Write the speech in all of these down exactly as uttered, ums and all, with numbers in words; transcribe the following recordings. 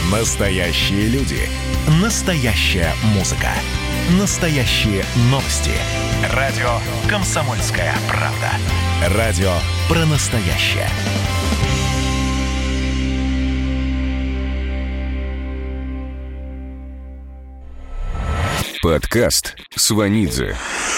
Настоящие люди. Настоящая музыка. Настоящие новости. Радио «Комсомольская правда». Радио про настоящее. Подкаст Сванидзе.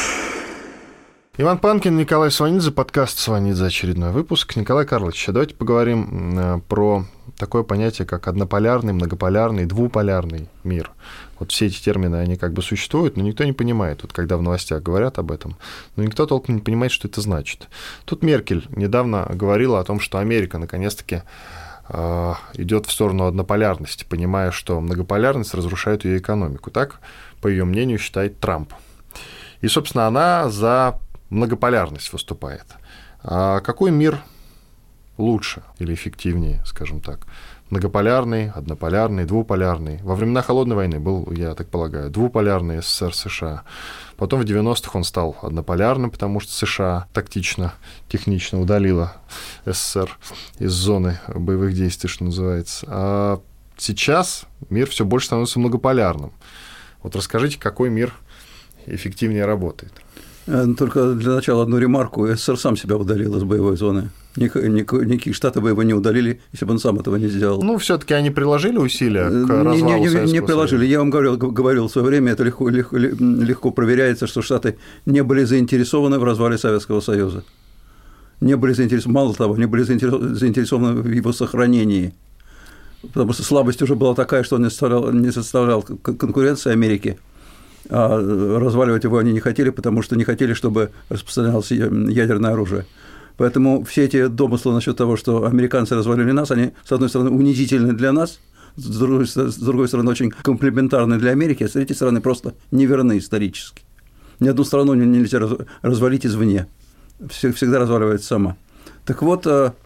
Иван Панкин, Николай Сванидзе, подкаст «Сванидзе», очередной выпуск. Николай Карлович, давайте поговорим про такое понятие, как однополярный, многополярный, двуполярный мир. Вот все эти термины, они как бы существуют, но никто не понимает, вот когда в новостях говорят об этом, но никто толком не понимает, что это значит. Тут Меркель недавно говорила о том, что Америка наконец-таки э, идет в сторону однополярности, понимая, что многополярность разрушает ее экономику. Так, по ее мнению, считает Трамп. И, собственно, она за многополярность выступает. А какой мир лучше или эффективнее, скажем так? Многополярный, однополярный, двуполярный. Во времена Холодной войны был, я так полагаю, двуполярный СССР, США. Потом в девяностых он стал однополярным, потому что США тактично, технично удалила СССР из зоны боевых действий, что называется. А сейчас мир все больше становится многополярным. Вот расскажите, какой мир эффективнее работает? Только для начала одну ремарку. СССР сам себя удалил из боевой зоны. Никакие штаты бы его не удалили, если бы он сам этого не сделал. Ну, все-таки они приложили усилия к развалу не, не, Советского не приложили. Союза. Я вам говорил, говорил в свое время, это легко, легко, легко проверяется, что Штаты не были заинтересованы в развале Советского Союза. Не были заинтересованы, мало того, не были заинтересованы в его сохранении. Потому что слабость уже была такая, что он не составлял, не составлял конкуренции Америке. А разваливать его они не хотели, потому что не хотели, чтобы распространялось ядерное оружие. Поэтому все эти домыслы насчет того, что американцы развалили нас, они, с одной стороны, унизительны для нас, с другой, с другой стороны, очень комплементарны для Америки, а с третьей стороны, просто неверны исторически. Ни одну страну нельзя развалить извне, всегда разваливается сама. Так вот,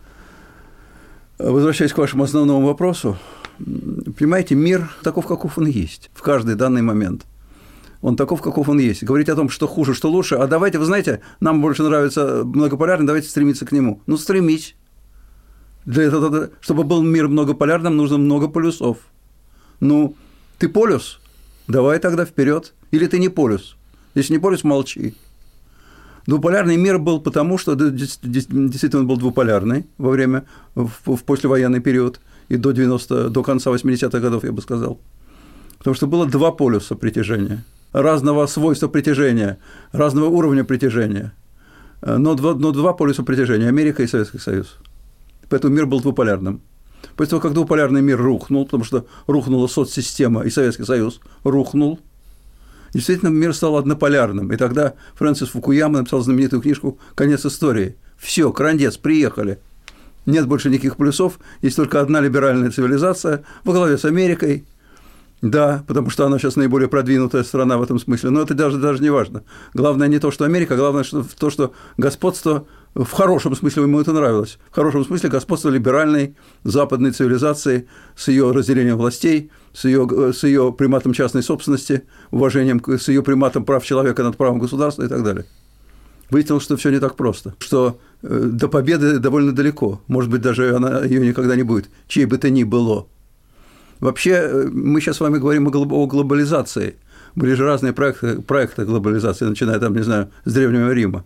возвращаясь к вашему основному вопросу, понимаете, мир таков, каков он есть в каждый данный момент. Он таков, каков он есть. Говорить о том, что хуже, что лучше, а давайте, вы знаете, нам больше нравится многополярный, давайте стремиться к нему. Ну, стремись. Для этого, чтобы был мир многополярным, нужно много полюсов. Ну, ты полюс, давай тогда вперед. Или ты не полюс. Если не полюс, молчи. Двуполярный мир был потому, что действительно он был двуполярный во время, в послевоенный период и до девяностого, до конца восьмидесятых годов, я бы сказал. Потому что было два полюса притяжения. Разного свойства притяжения, разного уровня притяжения, но два, но два полюса притяжения – Америка и Советский Союз. Поэтому мир был двуполярным. После того, как двуполярный мир рухнул, потому что рухнула соцсистема, и Советский Союз рухнул, действительно мир стал однополярным. И тогда Фрэнсис Фукуяма написал знаменитую книжку «Конец истории». Все, крандец, приехали. Нет больше никаких плюсов, есть только одна либеральная цивилизация во главе с Америкой. Да, потому что она сейчас наиболее продвинутая страна в этом смысле, но это даже, даже не важно. Главное не то, что Америка, главное что, то, что господство, в хорошем смысле ему это нравилось, в хорошем смысле господство либеральной западной цивилизации с ее разделением властей, с ее, с ее приматом частной собственности, уважением, с ее приматом прав человека над правом государства и так далее. Выяснилось, что все не так просто, что до победы довольно далеко, может быть, даже она, ее никогда не будет, чьей бы то ни было. Вообще, мы сейчас с вами говорим о глобализации. Были же разные проекты, проекты глобализации, начиная, там, не знаю, с Древнего Рима.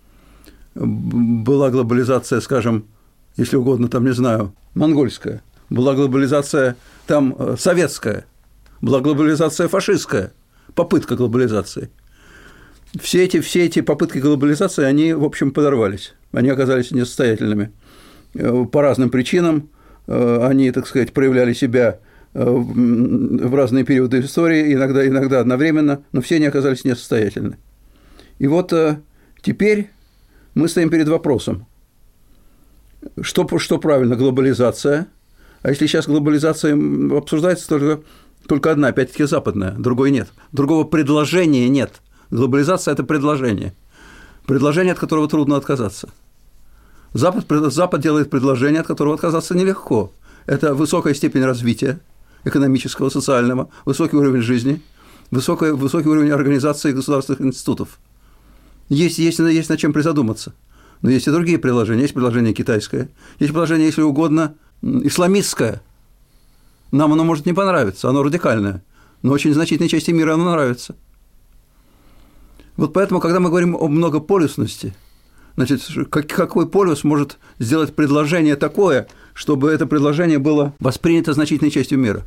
Была глобализация, скажем, если угодно, там, не знаю, монгольская. Была глобализация, там, советская. Была глобализация фашистская. Попытка глобализации. Все эти, все эти попытки глобализации, они, в общем, подорвались. Они оказались несостоятельными. По разным причинам они, так сказать, проявляли себя в разные периоды истории, иногда, иногда одновременно, но все они оказались несостоятельны. И вот теперь мы стоим перед вопросом, что, что правильно, глобализация, а если сейчас глобализация обсуждается только, только одна, опять-таки западная, другой нет, другого предложения нет. Глобализация – это предложение, предложение, от которого трудно отказаться. Запад, Запад делает предложение, от которого отказаться нелегко. Это высокая степень развития экономического, социального, высокий уровень жизни, высокий, высокий уровень организации государственных институтов. Есть, есть, есть над чем призадуматься. Но есть и другие предложения. Есть предложение китайское, есть предложение, если угодно, исламистское. Нам оно может не понравиться, оно радикальное, но очень значительной части мира оно нравится. Вот поэтому, когда мы говорим о многополюсности, значит, какой полюс может сделать предложение такое, чтобы это предложение было воспринято значительной частью мира?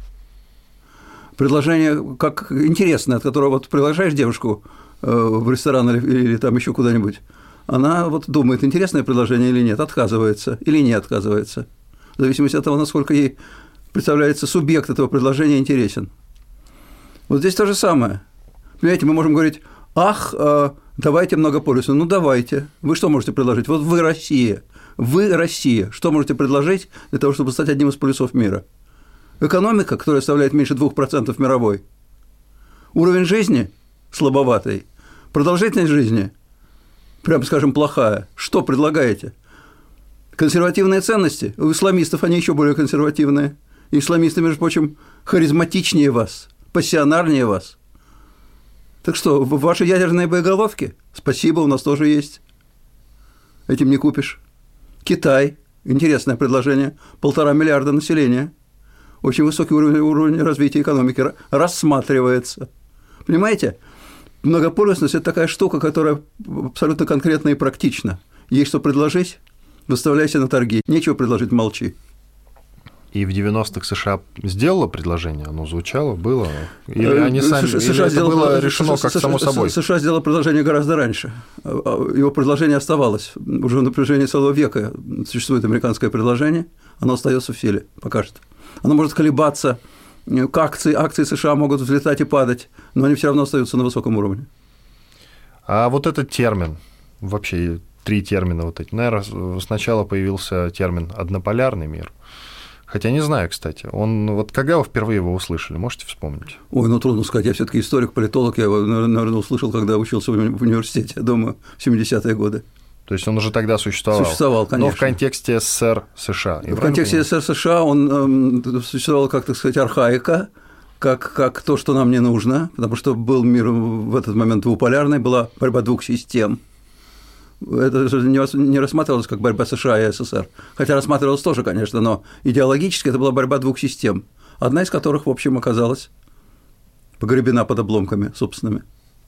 Предложение как интересное, от которого вот приглашаешь девушку в ресторан или, или там еще куда-нибудь, она вот думает, интересное предложение или нет, отказывается или не отказывается, в зависимости от того, насколько ей представляется субъект этого предложения интересен. Вот здесь то же самое. Понимаете, мы можем говорить, ах, давайте многополюсную, ну давайте, вы что можете предложить? Вот вы Россия, вы Россия, что можете предложить для того, чтобы стать одним из полюсов мира? Экономика, которая составляет меньше двух процентов мировой, уровень жизни слабоватый, продолжительность жизни, прямо скажем, плохая. Что предлагаете? Консервативные ценности? У исламистов они еще более консервативные. Исламисты, между прочим, харизматичнее вас, пассионарнее вас. Так что, ваши ядерные боеголовки? Спасибо, у нас тоже есть. Этим не купишь. Китай. Интересное предложение. Полтора миллиарда населения. Очень высокий уровень, уровень развития экономики рассматривается. Понимаете? Многополюсность – это такая штука, которая абсолютно конкретна и практична. Есть что предложить – выставляйся на торги. Нечего предложить – молчи. И в девяностых США сделало предложение, оно звучало, было? Или они сами, США или это было решено как само собой? США сделало предложение гораздо раньше. Его предложение оставалось. Уже на протяжении целого века существует американское предложение, оно остается в силе пока что. Оно может колебаться, акции, акции США могут взлетать и падать, но они все равно остаются на высоком уровне. А вот этот термин, вообще три термина вот эти, наверное, сначала появился термин «однополярный мир». Хотя не знаю, кстати, он вот когда вы впервые его услышали, можете вспомнить? Ой, ну трудно сказать, я все-таки историк, политолог, я его, наверное, услышал, когда учился в университете, я думаю, в семидесятые годы. То есть он уже тогда существовал? Существовал, конечно. Но в контексте СССР США. В контексте СССР США он э, существовал, как, так сказать, архаика, как, как то, что нам не нужно, потому что был мир в этот момент двуполярный, была борьба двух систем. Это не рассматривалось как борьба США и СССР, хотя рассматривалось тоже, конечно, но идеологически это была борьба двух систем, одна из которых, в общем, оказалась погребена под обломками собственными.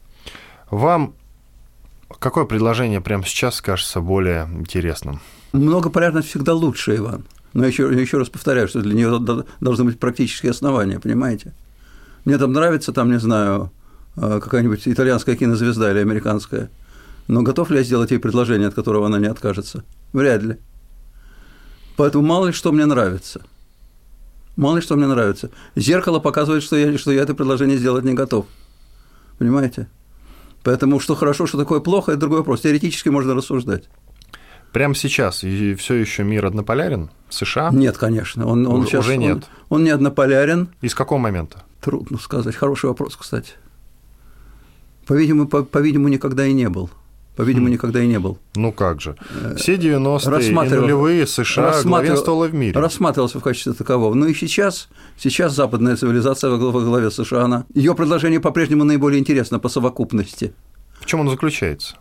Вам какое предложение прямо сейчас кажется более интересным? Многополярность всегда лучше, Иван. Но еще, еще раз повторяю, что для нее должны быть практические основания, понимаете? Мне там нравится, там, не знаю, какая-нибудь итальянская кинозвезда или американская, но готов ли я сделать ей предложение, от которого она не откажется? Вряд ли. Поэтому мало ли что мне нравится. Мало ли что мне нравится. Зеркало показывает, что я, что я это предложение сделать не готов. Понимаете? Поэтому что хорошо, что такое плохо, это другой вопрос. Теоретически можно рассуждать. Прямо сейчас и все еще мир однополярен? США? Нет, конечно. Он, он уже, сейчас, уже нет. Он, он не однополярен. И с какого момента? Трудно сказать. Хороший вопрос, кстати. По-видимому, по, по-видимому, никогда и не был. По-видимому, хм. никогда и не был. Ну как же. Все девяностые и нулевые США главенствовала в мире. Рассматривался в качестве такового. Но и сейчас, сейчас западная цивилизация во главе США, она, ее предложение по-прежнему наиболее интересно по совокупности. В чем оно заключается?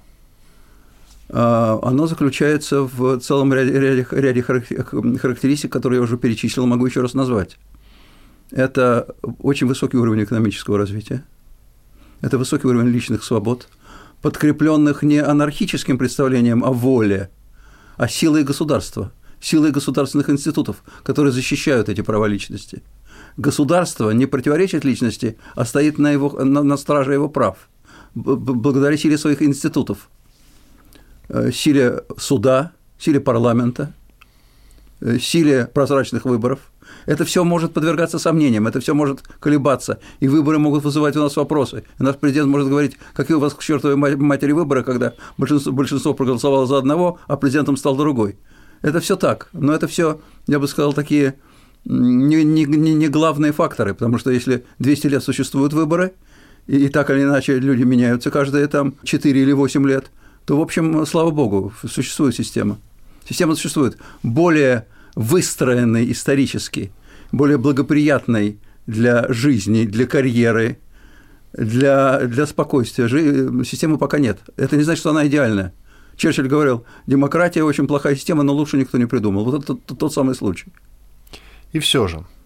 Оно заключается в целом ряде, ряде, ряде характеристик, которые я уже перечислил, могу еще раз назвать. Это очень высокий уровень экономического развития, это высокий уровень личных свобод, подкрепленных не анархическим представлением о воле, а силой государства, силой государственных институтов, которые защищают эти права личности. Государство не противоречит личности, а стоит на, его, на, на страже его прав, благодаря силе своих институтов, силе суда, силе парламента, силе прозрачных выборов. Это все может подвергаться сомнениям, это все может колебаться, и выборы могут вызывать у нас вопросы. И наш президент может говорить, какие у вас к чертовой матери выборы, когда большинство, большинство проголосовало за одного, а президентом стал другой. Это все так, но это все, я бы сказал, такие не, не, не главные факторы, потому что если двести лет существуют выборы, и, и так или иначе люди меняются каждые там четыре или восемь лет, то, в общем, слава богу, существует система. Система существует. Более выстроенной исторически, более благоприятной для жизни, для карьеры, для, для спокойствия. Системы пока нет. Это не значит, что она идеальная. Черчилль говорил, демократия очень плохая система, но лучше никто не придумал. Вот это тот самый случай. И все же,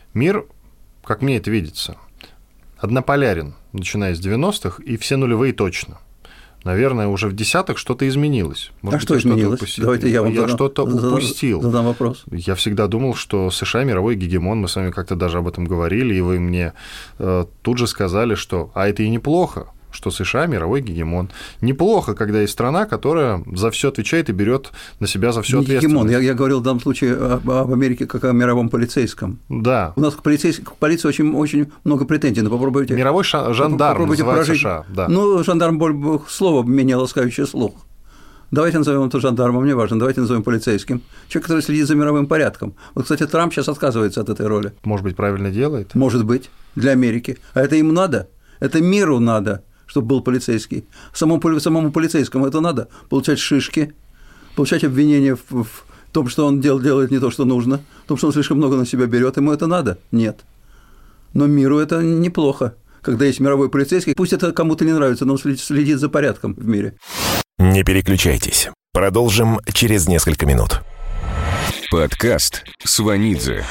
Мир, как мне это видится, однополярен, начиная с девяностых, и все нулевые точно. Наверное, уже в десятых что-то изменилось. Может, а быть, что изменилось? Упустил. Давайте я вам я задам, что-то упустил. Задам вопрос. Я всегда думал, что США мировой гегемон, мы с вами как-то даже об этом говорили, и вы мне э, тут же сказали, что а это и неплохо, что США мировой гегемон. Неплохо, когда есть страна, которая за все отвечает и берет на себя за всю ответственность. Гегемон. Я, я говорил в данном случае об, об Америке как о мировом полицейском. Да. У нас к, полицейс... к полиции очень, очень много претензий, но попробуйте... Мировой ша- жандарм называют прожить... США. Да. Ну, жандарм – слово менее ласкающее слух. Давайте назовем это жандармом, не важно, давайте назовем полицейским. Человек, который следит за мировым порядком. Вот, кстати, Трамп сейчас отказывается от этой роли. Может быть, правильно делает? Может быть, для Америки. А это им надо? Это миру надо, чтобы был полицейский. Самому, самому полицейскому это надо. Получать шишки, получать обвинения в, в том, что он дел, делает не то, что нужно, в том, что он слишком много на себя берет. Ему это надо? Нет. Но миру это неплохо, когда есть мировой полицейский. Пусть это кому-то не нравится, но он следит за порядком в мире. Не переключайтесь. Продолжим через несколько минут. Подкаст Сванидзе.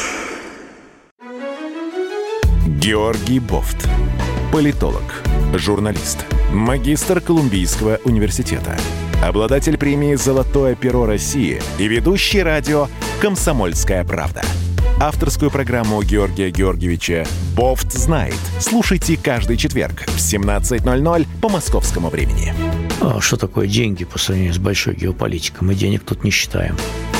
Георгий Бофт. Политолог, журналист, магистр Колумбийского университета, обладатель премии «Золотое перо России» и ведущий радио «Комсомольская правда». Авторскую программу Георгия Георгиевича «Бофт знает». Слушайте каждый четверг в семнадцать ноль ноль по московскому времени. А что такое деньги по сравнению с большой геополитикой? Мы денег тут не считаем.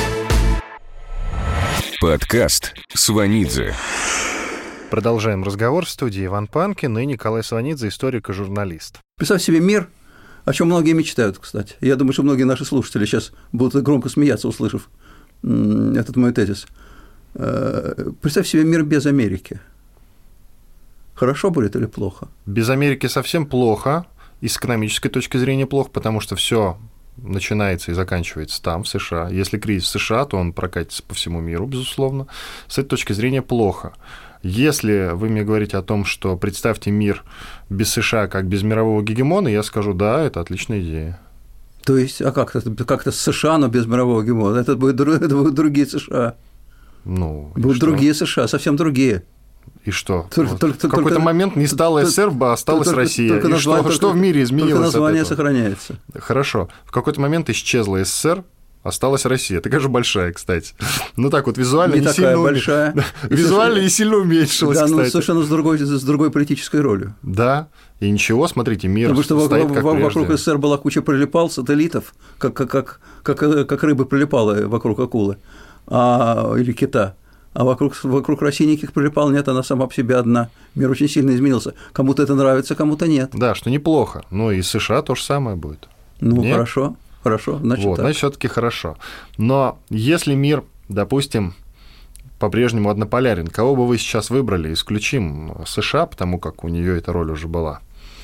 Подкаст Сванидзе. Продолжаем разговор в студии Иван Панкин и Николай Сванидзе, историк и журналист. Представь себе мир, о чем многие мечтают, кстати. Я думаю, что многие наши слушатели сейчас будут громко смеяться, услышав этот мой тезис. Представь себе мир без Америки. Хорошо будет или плохо? Без Америки совсем плохо, и с экономической точки зрения плохо, потому что все начинается и заканчивается там, в США. Если кризис в США, то он прокатится по всему миру, безусловно. С этой точки зрения плохо. Если вы мне говорите о том, что представьте мир без США как без мирового гегемона, я скажу, да, это отличная идея. То есть, а как это? Как-то США, но без мирового гегемона? Это будут, это будут другие США. Ну, будут другие США, совсем другие. И что? Только, вот. только, в какой-то только, момент не стало СССР, а осталась только, Россия. Только и название, что, только, что в мире изменилось? Только название от этого? сохраняется. Хорошо. В какой-то момент исчезла СССР, осталась Россия. Такая же большая, кстати. Ну так вот, визуально не, не такая сильно большая. Уме... Визуально не сильно уменьшилась, да, кстати. ну совершенно с другой, с другой политической ролью. Да, и ничего, смотрите, мир Потому что стоит вокруг, как вокруг прежде. СССР была куча прилипал, сателлитов, как, как, как, как, как рыбы прилипала вокруг акулы а, или кита. А вокруг, вокруг России никаких прилипал нет, она сама по себе одна. Мир очень сильно изменился. Кому-то это нравится, кому-то нет. Да, что неплохо. Ну и США то же самое будет. Ну, нет? хорошо, хорошо, значит вот, так. значит, все-таки хорошо. Но если мир, допустим, по-прежнему однополярен, кого бы вы сейчас выбрали? Исключим США, потому как у нее эта роль уже была.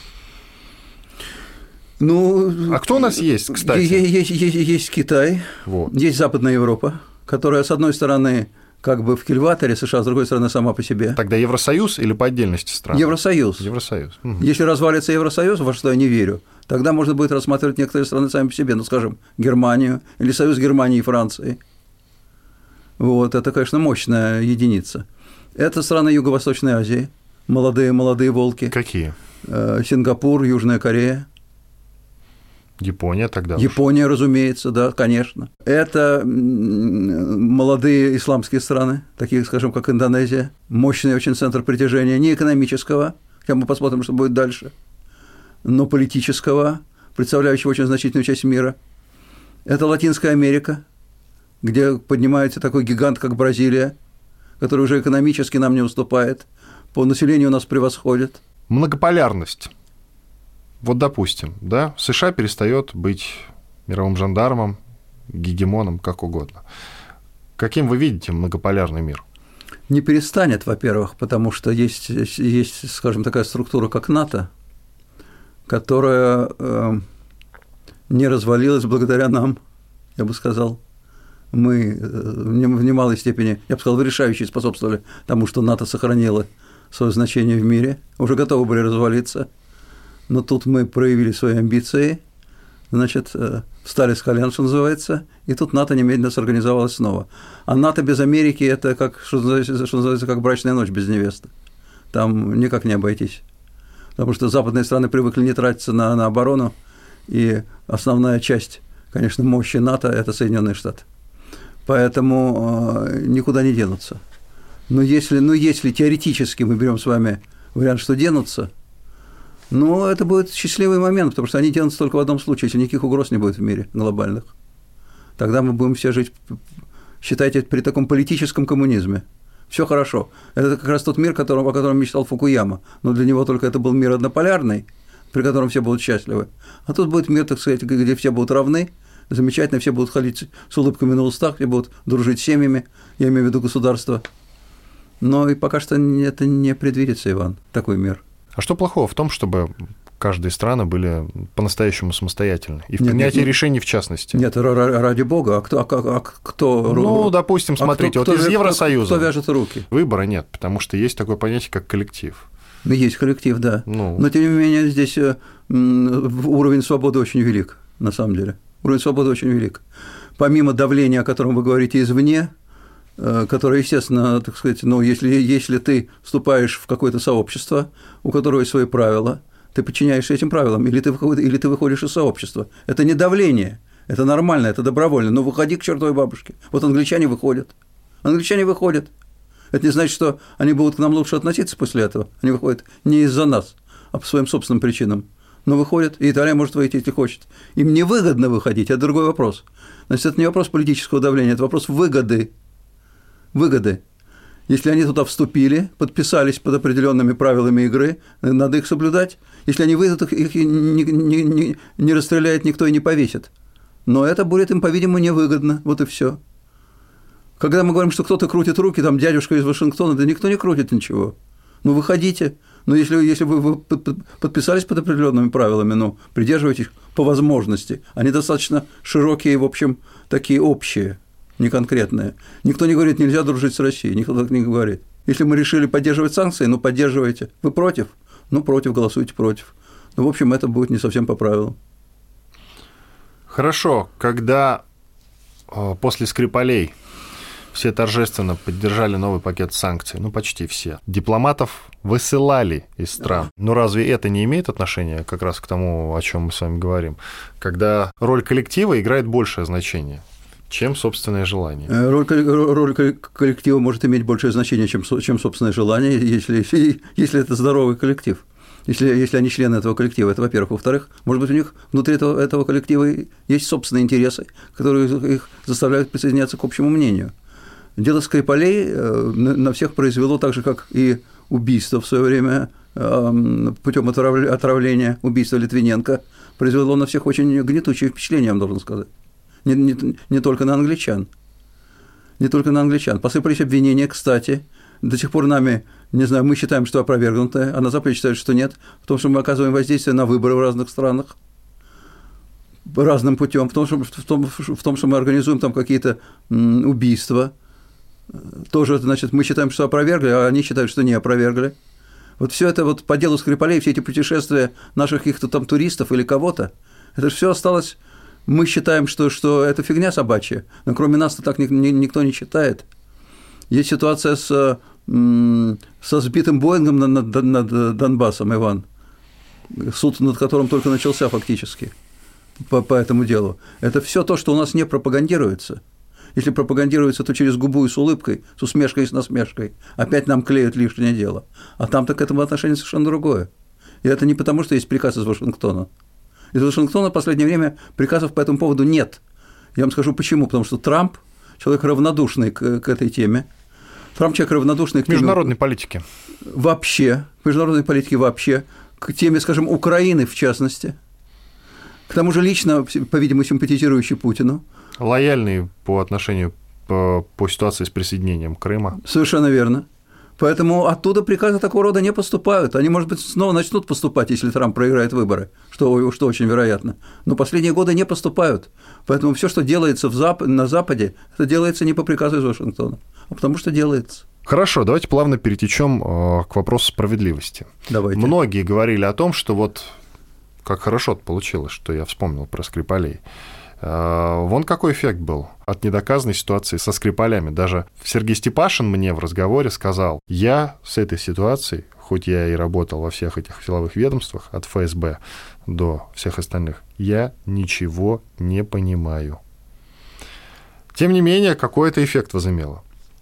Ну, а кто у нас есть, кстати? Есть, есть, есть Китай, вот. Есть Западная Европа, которая, с одной стороны, как бы в кильваторе США, с другой стороны, сама по себе. Тогда Евросоюз или по отдельности стран? Евросоюз. Евросоюз. Угу. Если развалится Евросоюз, во что я не верю, тогда можно будет рассматривать некоторые страны сами по себе, ну, скажем, Германию или Союз Германии и Франции. Вот, это, конечно, мощная единица. Это страны Юго-Восточной Азии, молодые-молодые волки. Какие? Сингапур, Южная Корея. Япония тогда. Япония, уж. разумеется, да, конечно. Это молодые исламские страны, такие, скажем, как Индонезия. Мощный очень центр притяжения, не экономического, хотя мы посмотрим, что будет дальше, но политического, представляющего очень значительную часть мира. Это Латинская Америка, где поднимается такой гигант, как Бразилия, который уже экономически нам не уступает, по населению нас превосходит. Многополярность. Вот, допустим, да, США перестает быть мировым жандармом, гегемоном, как угодно. Каким вы видите многополярный мир? Не перестанет, во-первых, потому что есть, есть, скажем, такая структура, как НАТО, которая э, не развалилась благодаря нам, я бы сказал. Мы в немалой степени, я бы сказал, в решающей способствовали тому, что НАТО сохранило свое значение в мире, уже готовы были развалиться. Но тут мы проявили свои амбиции, значит, встали с колен, что называется, и тут НАТО немедленно сорганизовалось снова. А НАТО без Америки – это, как, что называется, что называется, как брачная ночь без невесты. Там никак не обойтись. Потому что западные страны привыкли не тратиться на, на оборону, и основная часть, конечно, мощи НАТО – это Соединенные Штаты. Поэтому э, никуда не денутся. Но если, ну, если теоретически мы берем с вами вариант, что денутся, ну, это будет счастливый момент, потому что они денутся только в одном случае, если никаких угроз не будет в мире глобальных. Тогда мы будем все жить, считайте, при таком политическом коммунизме. Все хорошо. Это как раз тот мир, которым, о котором мечтал Фукуяма. Но для него только это был мир однополярный, при котором все будут счастливы. А тут будет мир, так сказать, где все будут равны, замечательно, все будут ходить с улыбками на устах, все будут дружить с семьями, я имею в виду государство. Но и пока что это не предвидится, Иван, такой мир. А что плохого в том, чтобы каждые страны были по-настоящему самостоятельны? И в нет, принятии нет, решений в частности. Нет, ради бога. А кто? А, а кто ну, допустим, смотрите, а кто, вот кто, из Евросоюза кто, кто вяжет руки? Выбора нет, потому что есть такое понятие, как коллектив. Есть коллектив, да. Ну. Но, тем не менее, здесь уровень свободы очень велик, на самом деле. Уровень свободы очень велик. Помимо давления, о котором вы говорите извне, которое, естественно, так сказать, ну, если, если ты вступаешь в какое-то сообщество, у которого есть свои правила, ты подчиняешься этим правилам, или ты, или ты выходишь из сообщества. Это не давление, это нормально, это добровольно, но выходи к чертовой бабушке. Вот англичане выходят. Англичане выходят. Это не значит, что они будут к нам лучше относиться после этого. Они выходят не из-за нас, а по своим собственным причинам. Но выходят, и Италия может выйти, если хочет. Им невыгодно выходить, это другой вопрос. Значит, это не вопрос политического давления, это вопрос выгоды. Выгоды. Если они туда вступили, подписались под определенными правилами игры, надо их соблюдать. Если они выйдут, их не, не, не, не расстреляет никто и не повесит. Но это будет им, по-видимому, невыгодно. Вот и все. Когда мы говорим, что кто-то крутит руки, там дядюшка из Вашингтона, да никто не крутит ничего. Ну, выходите. Но если, если вы, вы подписались под определенными правилами, ну, придерживайтесь по возможности. Они достаточно широкие, в общем, такие общие, не конкретные. Никто не говорит, нельзя дружить с Россией, никто так не говорит. Если мы решили поддерживать санкции, ну, поддерживайте. Вы против? Ну, против, голосуйте против. Ну, в общем, это будет не совсем по правилам. Хорошо, когда после Скрипалей все торжественно поддержали новый пакет санкций, ну, почти все, дипломатов высылали из стран. Но разве это не имеет отношения как раз к тому, о чем мы с вами говорим, когда роль коллектива играет большее значение, чем собственное желание? Роль, роль коллектива может иметь большее значение, чем, чем собственное желание, если, если это здоровый коллектив. Если, если они члены этого коллектива, это во-первых. Во-вторых, может быть, у них внутри этого, этого коллектива есть собственные интересы, которые их заставляют присоединяться к общему мнению. Дело Скрипалей на всех произвело так же, как и убийство в свое время путем отравления, убийство Литвиненко, произвело на всех очень гнетущее впечатление, я вам должен сказать. Не, не, не только на англичан. Не только на англичан. Посыпались обвинения, кстати, до сих пор нами, не знаю, мы считаем, что опровергнутое, а на Западе считают, что нет, в том, что мы оказываем воздействие на выборы в разных странах разным путем, в том, что, в том, в том, что мы организуем там какие-то убийства. Тоже, значит, мы считаем, что опровергли, а они считают, что не опровергли. Вот все это вот по делу Скрипалей, все эти путешествия наших каких-то там туристов или кого-то, это же все осталось. Мы считаем, что, что это фигня собачья, но кроме нас-то так ни, ни, никто не считает. Есть ситуация с, со сбитым Боингом над, над, над Донбассом, Иван, суд над которым только начался фактически по, по этому делу. Это все то, что у нас не пропагандируется. Если пропагандируется, то через губу и с улыбкой, с усмешкой и с насмешкой. Опять нам клеят лишнее дело. А там-то к этому отношение совершенно другое. И это не потому, что есть приказ из Вашингтона. Из Вашингтона в последнее время приказов по этому поводу нет. Я вам скажу почему. Потому что Трамп человек равнодушный к, к этой теме. Трамп человек равнодушный к теме... Международной политике. Вообще. К международной политике вообще. К теме, скажем, Украины в частности. К тому же лично, по-видимому, симпатизирующий Путину. Лояльный по отношению по, по ситуации с присоединением Крыма. Совершенно верно. Поэтому оттуда приказы такого рода не поступают. Они, может быть, снова начнут поступать, если Трамп проиграет выборы, что, что очень вероятно. Но последние годы не поступают. Поэтому все, что делается в Зап... на Западе, это делается не по приказу из Вашингтона, а потому что делается. Хорошо, давайте плавно перетечем к вопросу справедливости. Давайте. Многие говорили о том, что вот как хорошо получилось, что я вспомнил про Скрипалей. Вон какой эффект был от недоказанной ситуации со Скрипалями. Даже Сергей Степашин мне в разговоре сказал: я с этой ситуацией, хоть я и работал во всех этих силовых ведомствах, от эф эс бэ до всех остальных, я ничего не понимаю. Тем не менее, какой-то эффект возымело.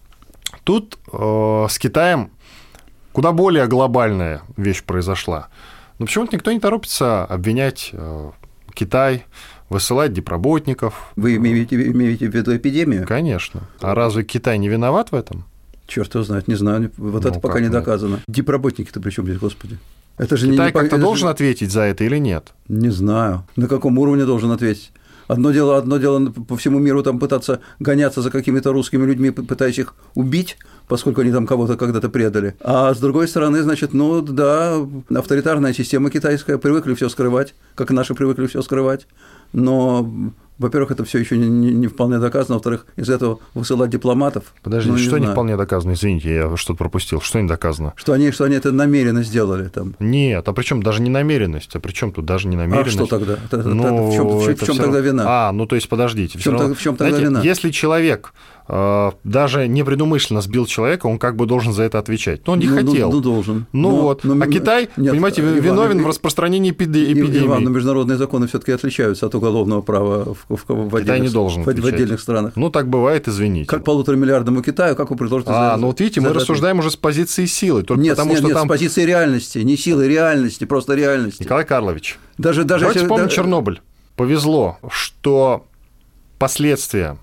Тут э, с Китаем куда более глобальная вещь произошла. Но почему-то никто не торопится обвинять э, Китай, высылать дипработников. Вы имеете, имеете в виду эпидемию? Конечно. А разве Китай не виноват в этом? Черт его знает, не знаю. Вот ну, это пока не нет? доказано. Дипработники-то при чем здесь, господи? Это же Китай не, как-то это должен же... ответить за это или нет? Не знаю. На каком уровне должен ответить? Одно дело, одно дело по всему миру там пытаться гоняться за какими-то русскими людьми, пытаясь их убить, поскольку они там кого-то когда-то предали. А с другой стороны, значит, ну да, авторитарная система китайская, привыкли все скрывать, как и наши привыкли все скрывать. Но, во-первых, это все еще не, не, не вполне доказано, во-вторых, из этого высылать дипломатов. Подождите, ну, не что знаю. не вполне доказано? Извините, я что-то пропустил. Что не доказано? Что они, что они это намеренно сделали там. Нет, а при чем даже не намеренность? А при чем тут даже не намеренность? А что тогда? Ну, в чем, в чем, в чем тогда вина? А, ну то есть, подождите. В чем, равно, в чем тогда знаете, вина? Если человек э, даже непредумышленно сбил человека, он как бы должен за это отвечать. Но он не ну, хотел. Ну, ну, должен. Ну но, вот. Но, а Китай, нет, понимаете, Иван, виновен Иван, в распространении эпидемии. Иван, но международные законы все-таки отличаются от уголовного права в, в, в, Китай не должен в, в отдельных странах. Ну, так бывает, извините. Как полутора миллиардам у Китая, как вы предложите? А, за, ну вот видите, мы рассуждаем уже с позиции силы. Только нет, потому, нет, что нет, там... с позиции реальности, не силы, реальности, просто реальности. Николай Карлович, даже, даже давайте если... вспомним да... Чернобыль. Повезло, что последствия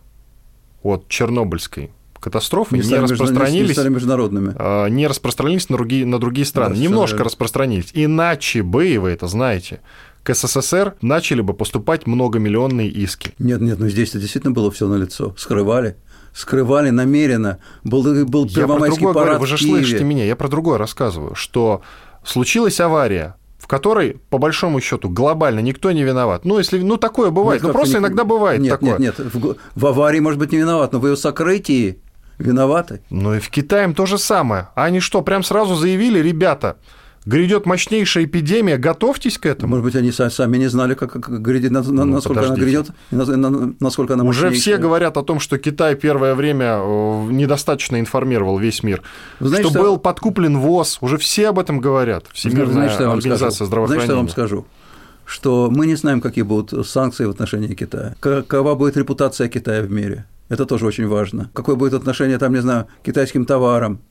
от Чернобыльской катастрофы не, не распространились, не международными. не распространились на другие, на другие страны. Да, Немножко верно. распространились. Иначе бы, вы это знаете, к эс эс эс эр начали бы поступать многомиллионные иски. Нет, нет, ну здесь-то действительно было все налицо. Скрывали. Скрывали намеренно. Был, был первомайский парад говорю, вы же в Киеве. слышите меня, я про другое рассказываю, что случилась авария, в которой, по большому счету, глобально никто не виноват. Ну, если, ну, такое бывает, нет, ну, просто не... иногда бывает нет, такое. Нет, нет, в, в аварии, может быть, не виноват, но в ее сокрытии виноваты. Ну, и в Китае то же самое. А они что, прям сразу заявили: ребята, грядет мощнейшая эпидемия, готовьтесь к этому. Может быть, они сами не знали, как, как грядет, на, ну, насколько подождите. она грядет, на, на, насколько она Уже мощнейшая. все говорят о том, что Китай первое время недостаточно информировал весь мир, знаете, что, что был подкуплен ВОЗ, уже все об этом говорят, Всемирная знаете, организация здравоохранения. Знаете, что я вам скажу? Что мы не знаем, какие будут санкции в отношении Китая, какова будет репутация Китая в мире. Это тоже очень важно. Какое будет отношение, там, не знаю, к китайским товарам,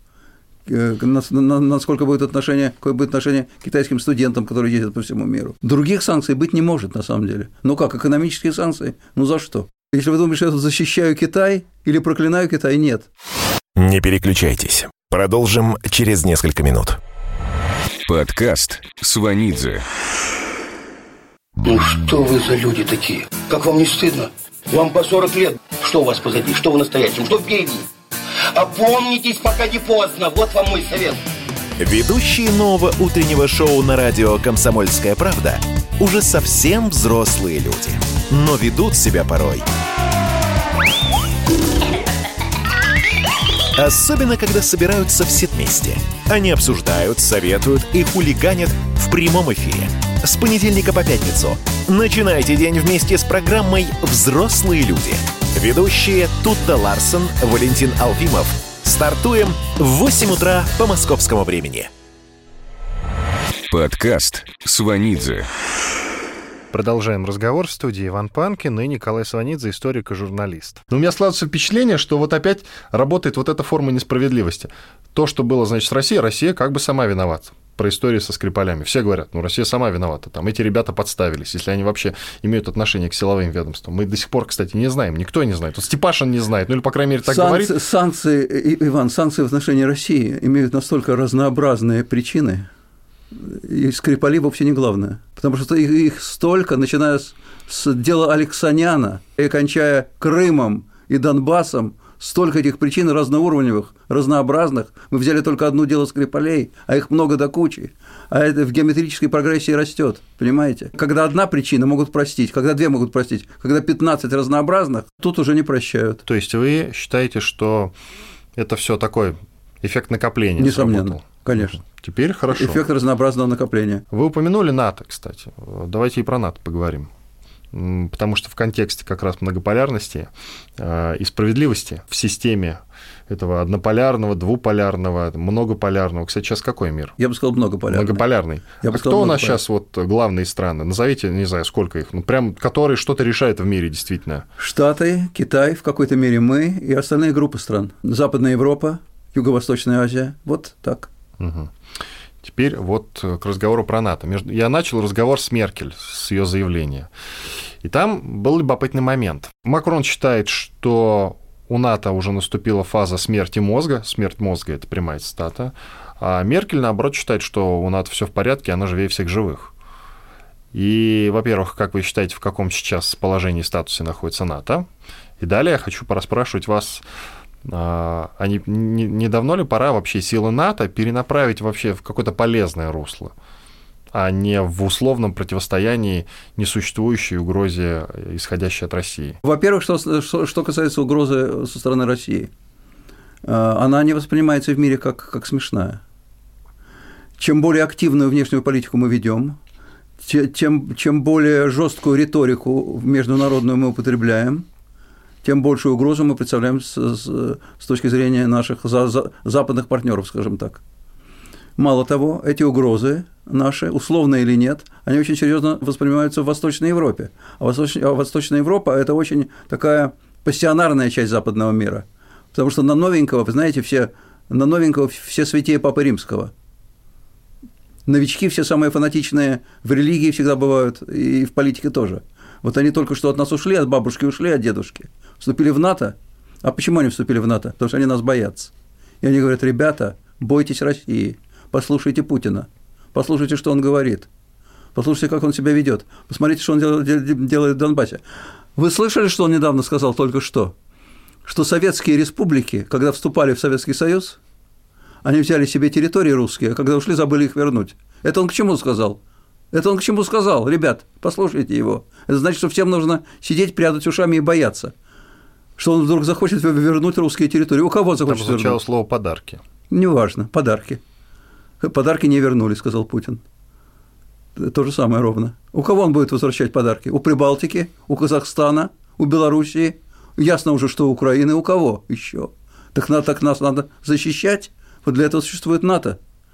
насколько будет отношение, какое будет отношение к китайским студентам, которые ездят по всему миру. Других санкций быть не может, на самом деле. Ну как, экономические санкции? Ну за что? Если вы думаете, что я тут защищаю Китай или проклинаю Китай, нет. Не переключайтесь. Продолжим через несколько минут. Подкаст Сванидзе. Ну что вы за люди такие? Как вам не стыдно? Вам по сорок лет. Что у вас позади? Что вы настоящем? Что впереди? Опомнитесь, пока не поздно. Вот вам мой совет. Ведущие нового утреннего шоу на радио «Комсомольская правда» уже совсем взрослые люди, но ведут себя порой. Особенно, когда собираются все вместе. Они обсуждают, советуют и хулиганят в прямом эфире. С понедельника по пятницу. Начинайте день вместе с программой «Взрослые люди». Ведущие Тутта Ларсон, Валентин Алфимов. Стартуем в восемь утра по московскому времени. Подкаст Сванидзе. Продолжаем разговор в студии Иван Панкин и Николай Сванидзе, историк и журналист. Но у меня складывается впечатление, что вот опять работает вот эта форма несправедливости. То, что было, значит, с Россией, Россия как бы сама виновата. Про историю со Скрипалями. Все говорят, ну, Россия сама виновата. Там эти ребята подставились, если они вообще имеют отношение к силовым ведомствам. Мы до сих пор, кстати, не знаем, никто не знает. Вот Степашин не знает, ну или, по крайней мере, так Санкции, говорит. Санкции, Иван, санкции в отношении России имеют настолько разнообразные причины, и Скрипали вовсе не главное. Потому что их, их столько, начиная с, с дела Алексаняна и кончая Крымом и Донбассом, столько этих причин разноуровневых, разнообразных. Мы взяли только одно дело Скрипалей, а их много до кучи. А это в геометрической прогрессии растет, понимаете? Когда одна причина могут простить, когда две могут простить, когда пятнадцать разнообразных, тут уже не прощают. То есть вы считаете, что это все такой эффект накопления? Несомненно. Сработал? Конечно. Теперь хорошо. Эффект разнообразного накопления. Вы упомянули НАТО, кстати. Давайте и про НАТО поговорим. Потому что в контексте как раз многополярности и справедливости в системе этого однополярного, двуполярного, многополярного. Кстати, сейчас какой мир? Я бы сказал многополярный. Многополярный. Я бы а сказал, кто у нас сейчас вот главные страны? Назовите, не знаю, сколько их, ну, прям, которые что-то решают в мире действительно. Штаты, Китай, в какой-то мере мы и остальные группы стран. Западная Европа, Юго-Восточная Азия. Вот так. Угу. Теперь вот к разговору про НАТО. Я начал разговор с Меркель, с ее заявления. И там был любопытный момент. Макрон считает, что у НАТО уже наступила фаза смерти мозга. Смерть мозга – это прямая цитата. А Меркель, наоборот, считает, что у НАТО все в порядке, она живее всех живых. И, во-первых, как вы считаете, в каком сейчас положении и статусе находится НАТО? И далее я хочу пораспрашивать вас, а не, не, не давно ли пора вообще силы НАТО перенаправить вообще в какое-то полезное русло, а не в условном противостоянии несуществующей угрозе, исходящей от России? Во-первых, что, что, что касается угрозы со стороны России, она не воспринимается в мире как, как смешная. Чем более активную внешнюю политику мы ведем, тем, чем более жесткую риторику международную мы употребляем, тем большую угрозу мы представляем с, с, с точки зрения наших за, за, западных партнеров, скажем так. Мало того, эти угрозы наши, условно или нет, они очень серьезно воспринимаются в Восточной Европе. А, Восточ, а Восточная Европа – это очень такая пассионарная часть западного мира. Потому что на новенького, вы знаете, все, на новенького все святее Папы Римского. Новички все самые фанатичные в религии всегда бывают, и в политике тоже. Вот они только что от нас ушли, от бабушки ушли, от дедушки. Вступили в НАТО. А почему они вступили в НАТО? Потому что они нас боятся. И они говорят: ребята, бойтесь России, послушайте Путина, послушайте, что он говорит, послушайте, как он себя ведет, посмотрите, что он делает в Донбассе. Вы слышали, что он недавно сказал только что? Что советские республики, когда вступали в Советский Союз, они взяли себе территории русские, а когда ушли, забыли их вернуть. Это он к чему сказал? Это он к чему сказал? Ребят, послушайте его. Это значит, что всем нужно сидеть, прятать ушами и бояться, что он вдруг захочет вернуть русские территории. У кого захочет вернуть? Там звучало слово «подарки». Неважно, подарки. Подарки не вернули, сказал Путин. То же самое ровно. У кого он будет возвращать подарки? У Прибалтики, у Казахстана, у Белоруссии. Ясно уже, что у Украины. У кого еще? Так, так нас надо защищать. Вот для этого существует НАТО.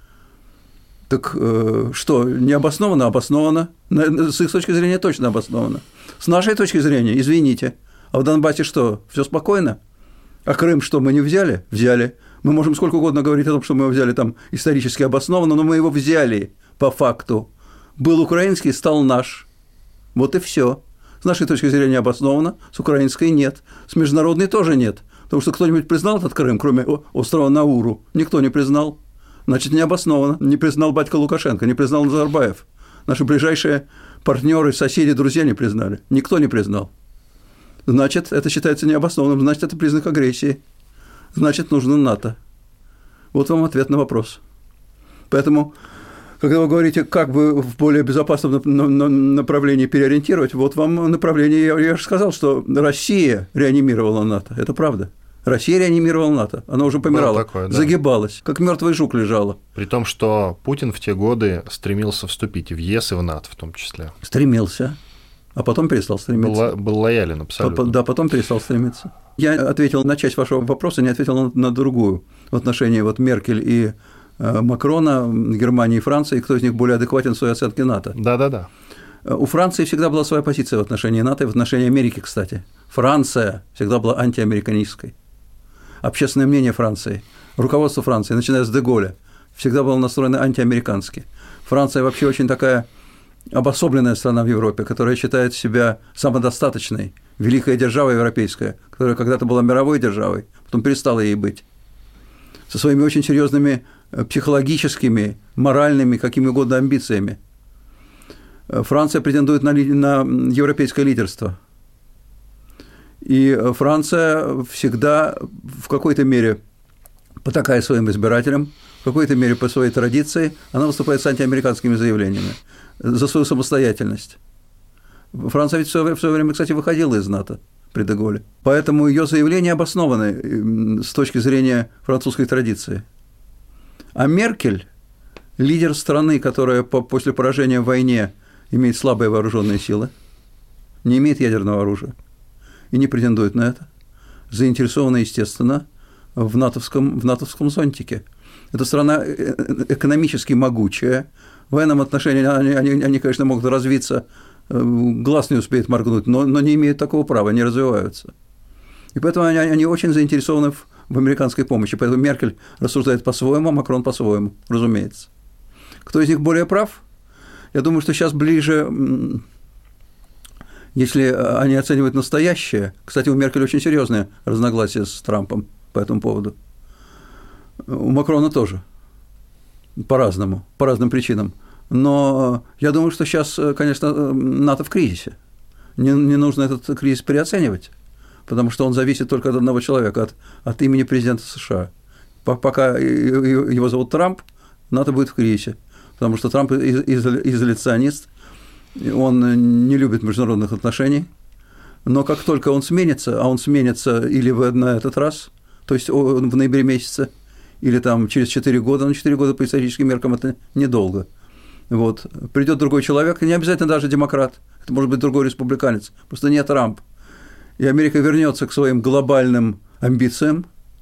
Так э, что, необоснованно? Обоснованно. С их точки зрения точно обоснованно. С нашей точки зрения, извините, а в Донбассе что, все спокойно? А Крым что, мы не взяли? Взяли. Мы можем сколько угодно говорить о том, что мы его взяли там исторически обоснованно, но мы его взяли по факту. Был украинский, стал наш. Вот и все. С нашей точки зрения обоснованно, с украинской нет. С международной тоже нет. Потому что кто-нибудь признал этот Крым, кроме острова Науру? Никто не признал. Значит, необоснованно. Не признал батька Лукашенко, не признал Назарбаев. Наши ближайшие партнеры, соседи, друзья не признали. Никто не признал. Значит, это считается необоснованным. Значит, это признак агрессии. Значит, нужно НАТО. Вот вам ответ на вопрос. Поэтому, когда вы говорите, как бы в более безопасном направлении переориентировать, вот вам направление. Я же сказал, что Россия реанимировала НАТО. Это правда. Россия реанимировала НАТО. Она уже помирала, такое, да. Загибалась, как мертвый жук лежала. При том, что Путин в те годы стремился вступить и в ЕС, и в НАТО в том числе. Стремился, а потом перестал стремиться. Был, был лоялен абсолютно. Да, потом перестал стремиться. Я ответил на часть вашего вопроса, не ответил на, на другую. В отношении вот Меркель и э, Макрона, Германии и Франции, кто из них более адекватен в своей оценке НАТО. Да-да-да. У Франции всегда была своя позиция в отношении НАТО и в отношении Америки, кстати. Франция всегда была антиамериканистской. Общественное мнение Франции, руководство Франции, начиная с де Голля, всегда было настроено антиамерикански. Франция вообще очень такая обособленная страна в Европе, которая считает себя самодостаточной, великая держава европейская, которая когда-то была мировой державой, потом перестала ей быть, со своими очень серьезными психологическими, моральными, какими угодно амбициями. Франция претендует на, на европейское лидерство. И Франция всегда в какой-то мере потакая своим избирателям, в какой-то мере по своей традиции, она выступает с антиамериканскими заявлениями за свою самостоятельность. Франция ведь в свое время, кстати, выходила из НАТО при де Голле. Поэтому ее заявления обоснованы с точки зрения французской традиции. А Меркель – лидер страны, которая после поражения в войне имеет слабые вооруженные силы, не имеет ядерного оружия и не претендует на это, заинтересована, естественно, в натовском, в натовском зонтике. Это страна экономически могучая, в военном отношении они, они, они, конечно, могут развиться, глаз не успеет моргнуть, но, но не имеют такого права, не развиваются. И поэтому они, они очень заинтересованы в, в американской помощи. Поэтому Меркель рассуждает по-своему, а Макрон по-своему, разумеется. Кто из них более прав? Я думаю, что сейчас ближе, если они оценивают настоящее. Кстати, у Меркель очень серьезные разногласия с Трампом по этому поводу. У Макрона тоже. По-разному, по разным причинам. Но я думаю, что сейчас, конечно, НАТО в кризисе. Не, не нужно этот кризис переоценивать, потому что он зависит только от одного человека, от, от имени президента США. Пока его зовут Трамп, НАТО будет в кризисе, потому что Трамп изоляционист, он не любит международных отношений, но как только он сменится, а он сменится или на этот раз, то есть в ноябре месяце, или там через четыре года, но четыре года по историческим меркам это недолго. Вот. Придет другой человек, не обязательно даже демократ, это может быть другой республиканец, просто не Трамп. И Америка вернется к своим глобальным амбициям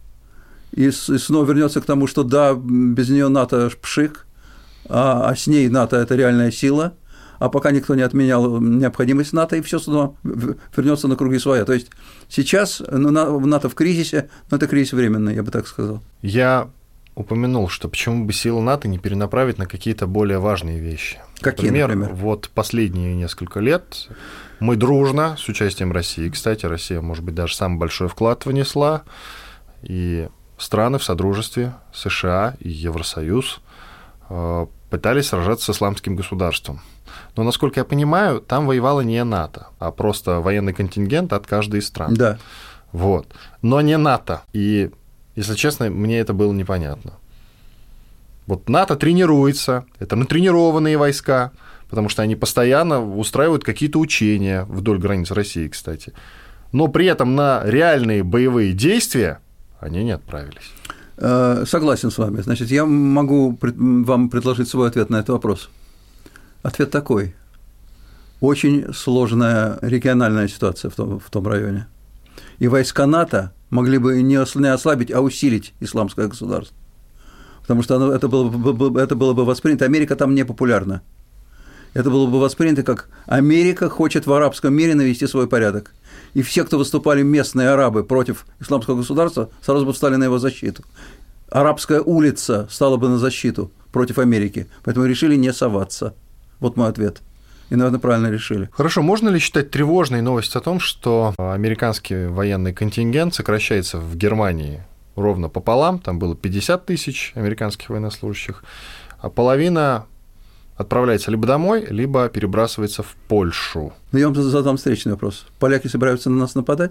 и снова вернется к тому, что да, без нее НАТО пшик, а, а с ней НАТО – это реальная сила, а пока никто не отменял необходимость НАТО, и все снова вернется на круги своя. То есть сейчас ну, НАТО в кризисе, но это кризис временный, я бы так сказал. Я упомянул, что почему бы силы НАТО не перенаправить на какие-то более важные вещи. Какие, например? например? Вот последние несколько лет мы дружно, с участием России, кстати, Россия, может быть, даже самый большой вклад внесла, и страны в содружестве США и Евросоюз пытались сражаться с исламским государством. Но, насколько я понимаю, там воевало не НАТО, а просто военный контингент от каждой из стран. Да. Вот. Но не НАТО. И, если честно, мне это было непонятно. Вот НАТО тренируется, это натренированные войска, потому что они постоянно устраивают какие-то учения вдоль границ России, кстати. Но при этом на реальные боевые действия они не отправились. Согласен с вами. Значит, я могу вам предложить свой ответ на этот вопрос. Ответ такой. Очень сложная региональная ситуация в том, в том районе. И войска НАТО могли бы не ослабить, а усилить исламское государство. Потому что оно, это, было бы, это было бы воспринято. Америка там не популярна. Это было бы воспринято как Америка хочет в арабском мире навести свой порядок. И все, кто выступали местные арабы против исламского государства, сразу бы встали на его защиту. Арабская улица стала бы на защиту против Америки. Поэтому решили не соваться. Вот мой ответ. И, наверное, правильно решили. Хорошо, можно ли считать тревожной новость о том, что американский военный контингент сокращается в Германии ровно пополам, там было пятьдесят тысяч американских военнослужащих, а половина отправляется либо домой, либо перебрасывается в Польшу? Но я вам задам встречный вопрос. Поляки собираются на нас нападать?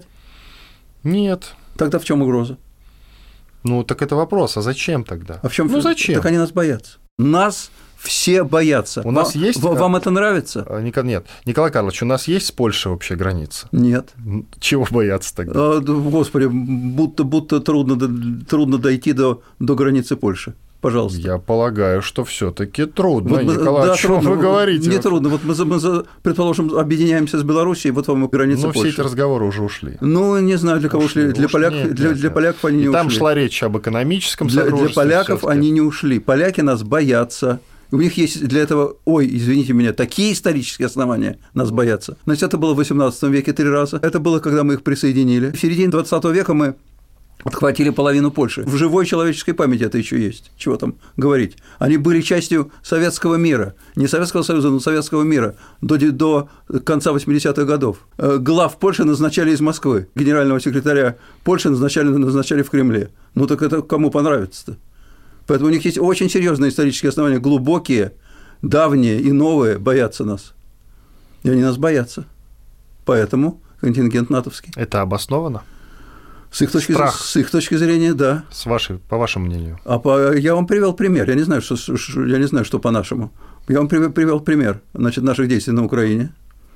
Нет. Тогда в чем угроза? Ну, так это вопрос, а зачем тогда? А в чем? Ну, зачем? Так они нас боятся. Нас все боятся. У нас есть... Вам это нравится? Нет. Николай Карлович, у нас есть с Польшей вообще граница? Нет. Чего бояться тогда? Господи, будто, будто трудно, трудно дойти до, до границы Польши. Пожалуйста. Я полагаю, что все-таки трудно, вот мы, Николай, да, о чем трудно, вы говорите? Не трудно. Вот мы, мы, предположим, объединяемся с Белоруссией, вот вам и граница ну, Польши. Ну, все эти разговоры уже ушли. Ну, не знаю, для кого ушли. ушли. Для, поляк, нет, для, нет, для поляков они и не там ушли. Там шла речь об экономическом для, содружестве. Для поляков всё-таки. Они не ушли. Поляки нас боятся. У них есть для этого, ой, извините меня, такие исторические основания нас боятся. Значит, это было в восемнадцатом веке три раза. Это было, когда мы их присоединили. В середине двадцатого века мы отхватили половину Польши. В живой человеческой памяти это еще есть. Чего там говорить? Они были частью советского мира. Не Советского Союза, но советского мира до, до конца восьмидесятых годов. Глав Польши назначали из Москвы. Генерального секретаря Польши назначали, назначали в Кремле. Ну так это кому понравится-то? Поэтому у них есть очень серьезные исторические основания, глубокие, давние и новые, боятся нас. И они нас боятся. Поэтому контингент натовский. Это обосновано? С их точки, Страх. С их точки зрения, да. С вашей, по вашему мнению? А по, я вам привел пример. Я не знаю, что, я не знаю, что по-нашему. Я вам привел пример, значит, наших действий на Украине,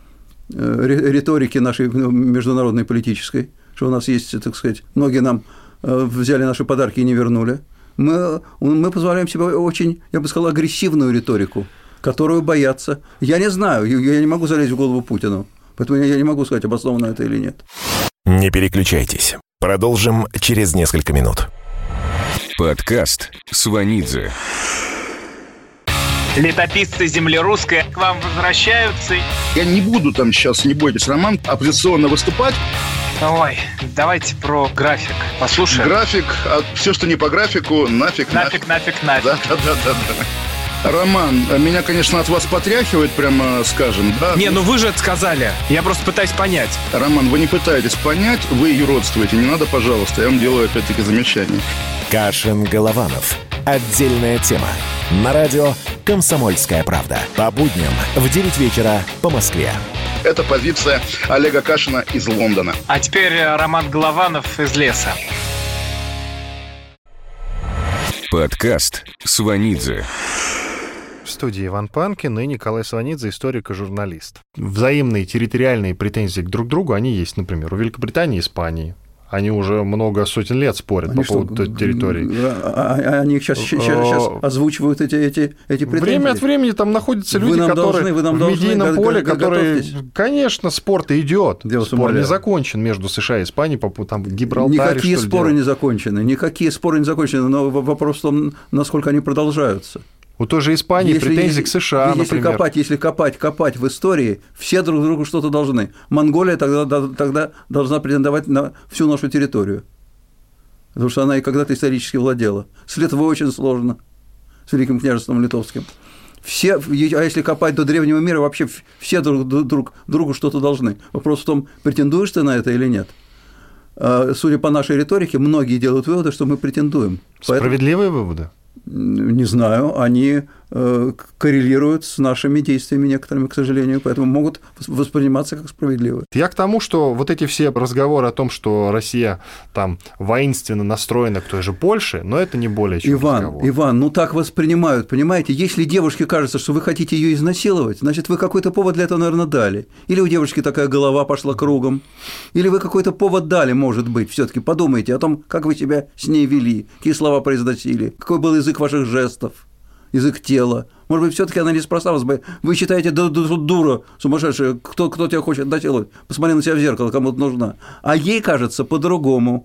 риторики нашей международной политической, что у нас есть, так сказать, многие нам взяли наши подарки и не вернули. Мы, мы позволяем себе очень, я бы сказал, агрессивную риторику, которую боятся. Я не знаю, я не могу залезть в голову Путину, поэтому я не могу сказать, обосновано это или нет. Не переключайтесь. Продолжим через несколько минут. Подкаст Сванидзе. Летописцы земли русской к вам возвращаются. Я не буду там сейчас, не бойтесь, Роман, оппозиционно выступать. Ой, давайте про график послушаем. График, а все, что не по графику, нафиг, нафиг. Нафиг, нафиг, нафиг. Да, да, да, да, да. Роман, меня, конечно, от вас потряхивает, прямо скажем, да? Не, ну вы же это сказали. Я просто пытаюсь понять. Роман, вы не пытаетесь понять, вы юродствуете. Не надо, пожалуйста, я вам делаю опять-таки замечание. Кашин-Голованов. Отдельная тема. На радио «Комсомольская правда». По будням в девять вечера по Москве. Это позиция Олега Кашина из Лондона. А теперь Роман Голованов из леса. Подкаст Сванидзе. В студии Иван Панкин и Николай Сванидзе, историк и журналист. Взаимные территориальные претензии к друг другу, они есть, например, у Великобритании и Испании. Они уже много сотен лет спорят они по что, поводу территорий. А, а, они сейчас, сейчас, сейчас озвучивают эти, эти, эти претензии? Время от времени там находятся люди, которые должны, вы нам в медийном должны, поле, которые... Конечно, спор-то идет. Дело спор не закончен между США и Испанией по там Гибралтаре. Никакие споры делать? не закончены. Никакие споры не закончены. Но вопрос в том, насколько они продолжаются. У той же Испании если, претензии к США, если например. Копать, если копать, копать в истории, все друг другу что-то должны. Монголия тогда, тогда должна претендовать на всю нашу территорию, потому что она и когда-то исторически владела. С Литвой очень сложно, с Великим княжеством Литовским. Все, а если копать до древнего мира, вообще все друг, друг другу что-то должны. Вопрос в том, претендуешь ты на это или нет. Судя по нашей риторике, многие делают выводы, что мы претендуем. Справедливые Поэтому... выводы? Не знаю, они э, коррелируют с нашими действиями некоторыми, к сожалению, поэтому могут восприниматься как справедливые. Я к тому, что вот эти все разговоры о том, что Россия там воинственно настроена к той же Польше, но это не более чем Иван, разговор. Иван, ну так воспринимают, понимаете? Если девушке кажется, что вы хотите ее изнасиловать, значит, вы какой-то повод для этого, наверное, дали. Или у девушки такая голова пошла кругом, или вы какой-то повод дали, может быть, все-таки подумайте о том, как вы себя с ней вели, какие слова произносили, какой был язык ваших жестов, язык тела. Может быть, все-таки она неспроста вас бы. Вы считаете, да, да, дура, сумасшедшая, кто, кто тебя хочет насиловать? Посмотри на себя в зеркало, кому-то нужна. А ей кажется по-другому.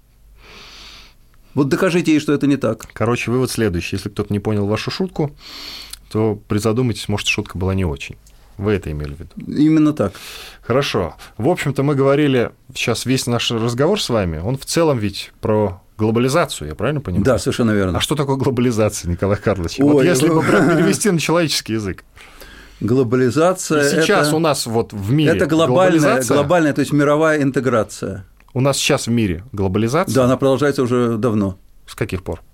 Вот докажите ей, что это не так. Короче, вывод следующий. Если кто-то не понял вашу шутку, то призадумайтесь, может, шутка была не очень. Вы это имели в виду? Именно так. Хорошо. В общем-то, мы говорили, сейчас весь наш разговор с вами, он в целом ведь про глобализацию, я правильно понимаю? Да, совершенно верно. А что такое глобализация, Николай Карлович? Ой, вот если бы прям перевести на человеческий язык. Глобализация. И сейчас это, у нас вот в мире это глобальная, глобальная, то есть мировая интеграция. У нас сейчас в мире глобализация? Да, она продолжается уже давно. С каких пор?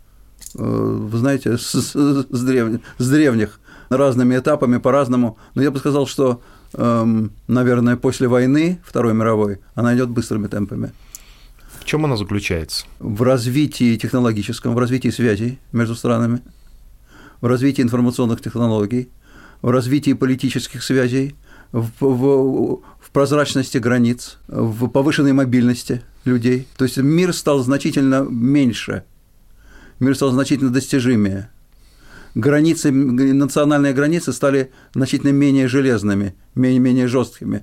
Вы знаете, с, с, с, древних, с древних, разными этапами, по-разному. Но я бы сказал, что, эм, наверное, после войны, Второй мировой, она идет быстрыми темпами. В чем она заключается? В развитии технологическом, в развитии связей между странами, в развитии информационных технологий, в развитии политических связей, в, в, в прозрачности границ, в повышенной мобильности людей. То есть мир стал значительно меньше, мир стал значительно достижимее. Границы, национальные границы стали значительно менее железными, менее, менее жесткими.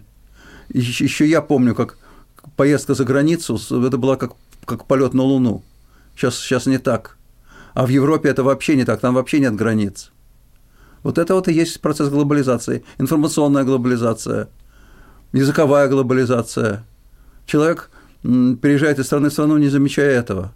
Еще я помню, как поездка за границу, это была как, как полет на Луну. Сейчас, сейчас не так. А в Европе это вообще не так, там вообще нет границ. Вот это вот и есть процесс глобализации. Информационная глобализация, языковая глобализация. Человек переезжает из страны в страну, не замечая этого.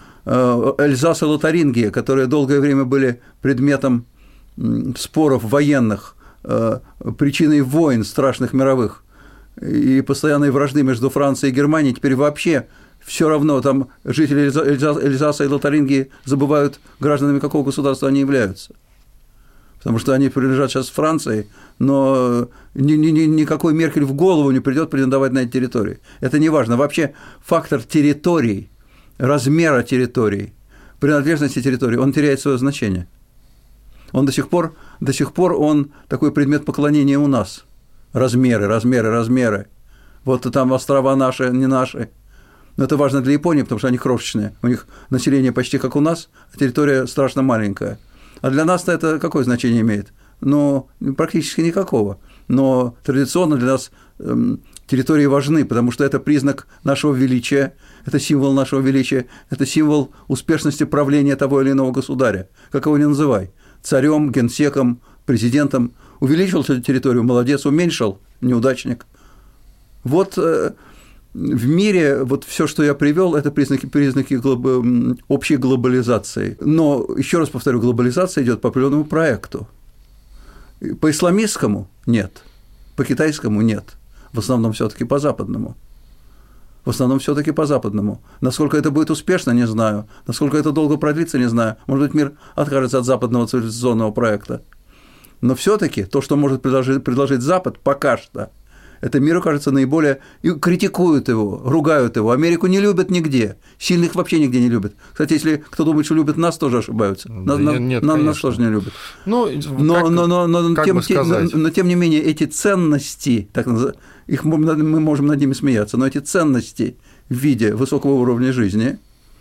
Эльзас и Лотарингия, которые долгое время были предметом споров военных, причиной войн страшных мировых и постоянной вражды между Францией и Германией, теперь вообще все равно там жители Эльзаса и Лотарингии забывают, гражданами какого государства они являются. Потому что они принадлежат сейчас Франции, но ни, ни, никакой Меркель в голову не придет претендовать на эти территории. Это не важно. Вообще фактор территорий, размера территорий, принадлежности территории, он теряет свое значение. Он до сих пор, до сих пор он такой предмет поклонения у нас. Размеры, размеры, размеры. Вот там острова наши, не наши. Но это важно для Японии, потому что они крошечные. У них население почти как у нас, а территория страшно маленькая. А для нас-то это какое значение имеет? Ну, практически никакого. Но традиционно для нас эм, территории важны, потому что это признак нашего величия, это символ нашего величия, это символ успешности правления того или иного государя, как его ни называй. Царем, генсеком, президентом. Увеличил эту территорию – молодец, уменьшил – неудачник. Вот э, в мире вот все, что я привел, это признаки, признаки глоб... общей глобализации. Но, еще раз повторю, глобализация идет по определенному проекту. По исламистскому – нет, по китайскому – нет, в основном все-таки по западному. В основном все-таки по западному. Насколько это будет успешно, не знаю. Насколько это долго продлится, не знаю. Может быть, мир откажется от западного цивилизационного проекта. Но все-таки то, что может предложить, предложить Запад, пока что, это миру кажется наиболее... И критикуют его, ругают его. Америку не любят нигде. Сильных вообще нигде не любят. Кстати, если кто думает, что любит нас, тоже ошибаются. Нас, да нет, нас, нас тоже не любят. Ну, но, как, но, но, но, как тем, бы сказать? Тем, но, тем не менее, эти ценности, так называемые, их мы, мы можем над ними смеяться, но эти ценности в виде высокого уровня жизни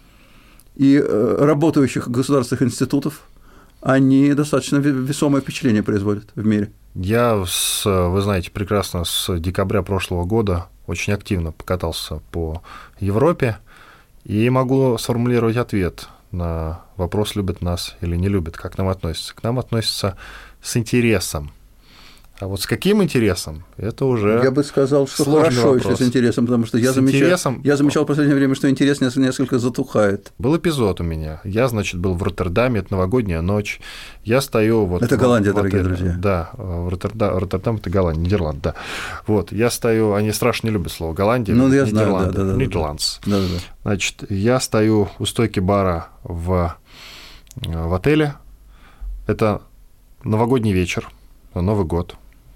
и работающих государственных институтов, они достаточно весомое впечатление производят в мире. Я, с, вы знаете, прекрасно с декабря прошлого года очень активно покатался по Европе и могу сформулировать ответ на вопрос, любят нас или не любят, как к нам относятся. К нам относятся с интересом. А вот с каким интересом, это уже Я бы сказал, что хорошо, вопрос. Если с интересом, потому что я замечал, интересом... я замечал в последнее время, что интерес несколько затухает. Был эпизод у меня. Я, значит, был в Роттердаме, это новогодняя ночь. Я стою вот... Это Голландия, в дорогие друзья. Да, в Роттердам, Роттердам – это Голландия, Нидерланд, да. Вот, я стою, они страшно не любят слово Голландия, ну, я Нидерланды, знаю, да, да, да, Нидерландс. Да, да, да. Значит, я стою у стойки бара в, в отеле. Это новогодний вечер, Новый год.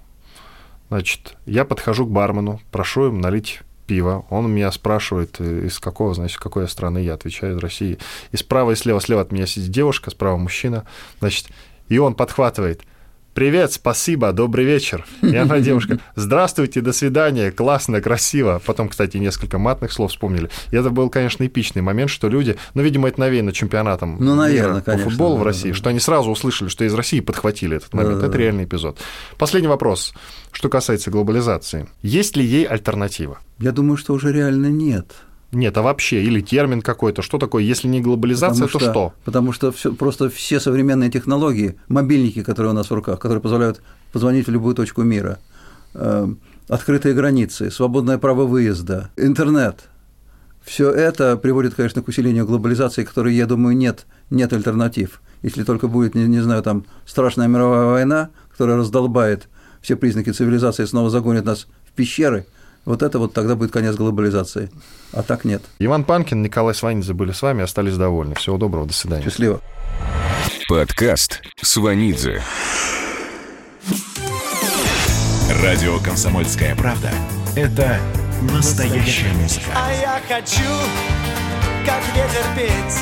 Значит, я подхожу к бармену, прошу им налить пиво. Он меня спрашивает, из какого, значит, какой я страны. Я отвечаю, из России. И справа и слева, слева от меня сидит девушка, справа мужчина. Значит, и он подхватывает: «Привет, спасибо, добрый вечер». И она, девушка: «Здравствуйте, до свидания, классно, красиво». Потом, кстати, несколько матных слов вспомнили. И это был, конечно, эпичный момент, что люди, ну, видимо, это навеяно чемпионатом ну, наверное, мира конечно, по футболу да, в России, да, что они сразу услышали, что из России подхватили этот момент. Да, это да, реальный эпизод. Последний вопрос, что касается глобализации. Есть ли ей альтернатива? Я думаю, что уже реально нет. Нет, а вообще, или термин какой-то, что такое, если не глобализация, потому то что, что? Потому что все, просто все современные технологии, мобильники, которые у нас в руках, которые позволяют позвонить в любую точку мира, э, открытые границы, свободное право выезда, интернет, все это приводит, конечно, к усилению глобализации, которой, я думаю, нет, нет альтернатив. Если только будет, не, не знаю, там страшная мировая война, которая раздолбает все признаки цивилизации, снова загонит нас в пещеры, вот это вот тогда будет конец глобализации. А так нет. Иван Панкин, Николай Сванидзе были с вами, остались довольны. Всего доброго, до свидания. Счастливо. Подкаст Сванидзе. Радио «Комсомольская правда» — это настоящая музыка. А я хочу, как ветер, петь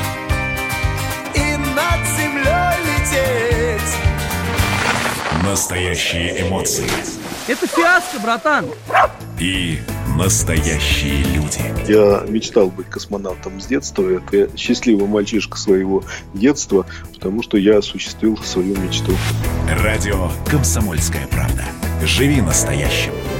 и над землей лететь. Настоящие эмоции. Это фиаско, братан. И настоящие люди. Я мечтал быть космонавтом с детства. Я счастливый мальчишка своего детства, потому что я осуществил свою мечту. Радио «Комсомольская правда». Живи настоящим.